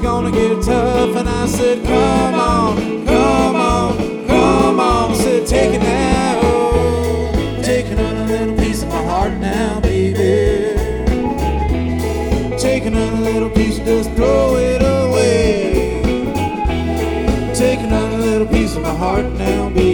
gonna get tough. And I said, come on, come on, come on. I said, take it now. Take another little piece of my heart now, baby. Take another little piece and just throw it away. Take another little piece of my heart now, baby.